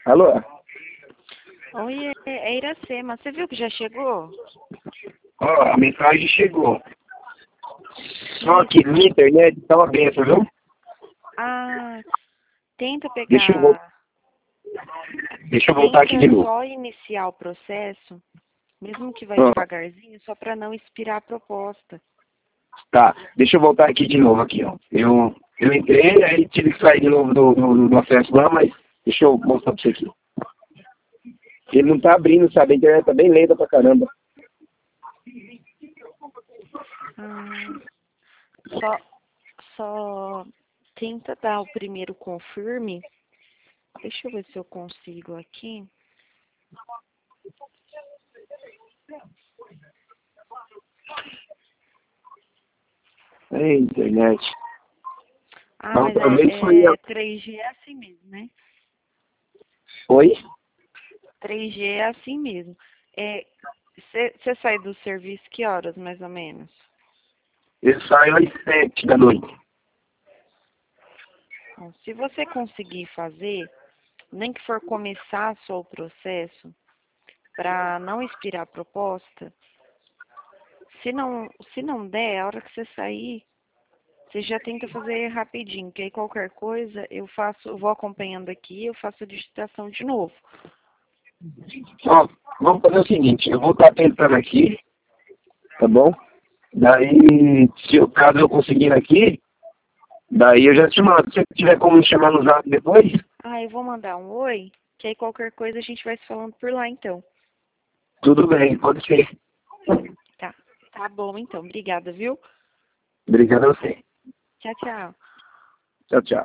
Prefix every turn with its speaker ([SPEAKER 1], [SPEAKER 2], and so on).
[SPEAKER 1] Alô?
[SPEAKER 2] Oi, é Iracema. Você viu que já chegou?
[SPEAKER 1] Ó, a mensagem chegou. Só que minha internet tá uma benção, viu?
[SPEAKER 2] Ah, tenta
[SPEAKER 1] Deixa eu,
[SPEAKER 2] pegar.
[SPEAKER 1] deixa eu voltar aqui de
[SPEAKER 2] Tenta
[SPEAKER 1] novo.
[SPEAKER 2] só iniciar o processo, mesmo que vai
[SPEAKER 1] Ah,
[SPEAKER 2] devagarzinho, só para não expirar a proposta.
[SPEAKER 1] tá, deixa eu voltar aqui de novo aqui, ó. Eu entrei, aí tive que sair de novo do acesso lá, mas deixa eu mostrar pra você aqui. Ele não tá abrindo, sabe? A internet tá bem lenta pra caramba.
[SPEAKER 2] Ah, só tenta dar o primeiro confirme. Deixa eu ver se eu consigo aqui.
[SPEAKER 1] É internet.
[SPEAKER 2] Ah,
[SPEAKER 1] Da
[SPEAKER 2] mas
[SPEAKER 1] outra vez foi...
[SPEAKER 2] 3G é assim mesmo, né?
[SPEAKER 1] Oi?
[SPEAKER 2] 3G é assim mesmo. Você sai do serviço que horas, mais ou menos?
[SPEAKER 1] Eu saio às 7 da noite.
[SPEAKER 2] Bom, se você conseguir fazer, nem que for começar só o processo, para não expirar a proposta, se não der, a hora que você sair, você já tenta fazer rapidinho, que aí qualquer coisa eu vou acompanhando aqui, eu faço a digitação de novo.
[SPEAKER 1] Ó, vamos fazer o seguinte, eu vou estar tentando aqui, tá bom? Daí, caso eu conseguir aqui, daí eu já te mando. Se você tiver como me chamar no zap depois,
[SPEAKER 2] Ah, eu vou mandar um oi, que aí qualquer coisa a gente vai se falando por lá então.
[SPEAKER 1] tudo bem, pode ser.
[SPEAKER 2] Tá bom então, obrigada, viu?
[SPEAKER 1] Obrigado a você.
[SPEAKER 2] Tchau, tchau.
[SPEAKER 1] Tchau, tchau.